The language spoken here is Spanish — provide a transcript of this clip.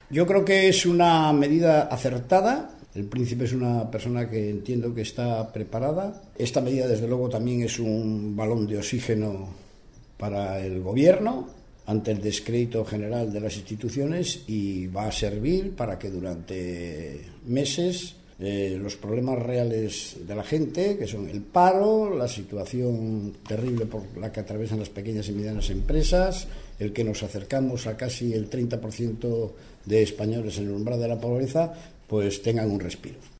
Yo creo que es una medida acertada. El príncipe es una persona que entiendo que está preparada. Esta medida, desde luego, también es un balón de oxígeno para el gobierno ante el descrédito general de las instituciones, y va a servir para que durante meses los problemas reales de la gente, que son el paro, la situación terrible por la que atraviesan las pequeñas y medianas empresas, el que nos acercamos a casi el 30% de españoles en el umbral de la pobreza, pues tengan un respiro.